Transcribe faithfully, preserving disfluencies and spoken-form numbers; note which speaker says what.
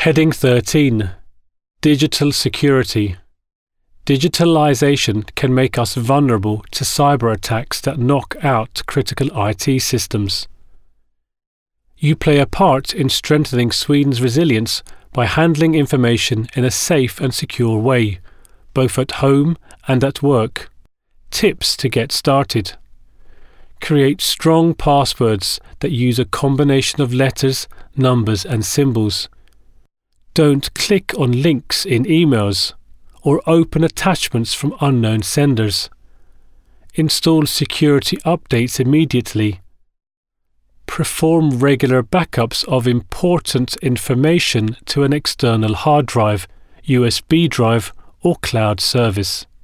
Speaker 1: Heading thirteen. Digital security. Digitalization can make us vulnerable to cyber attacks that knock out critical I T systems. You play a part in strengthening Sweden's resilience by handling information in a safe and secure way, both at home and at work. Tips to get started. Create strong passwords that use a combination of letters, numbers and symbols. Don't click on links in emails or open attachments from unknown senders. Install security updates immediately. Perform regular backups of important information to an external hard drive, U S B drive or cloud service.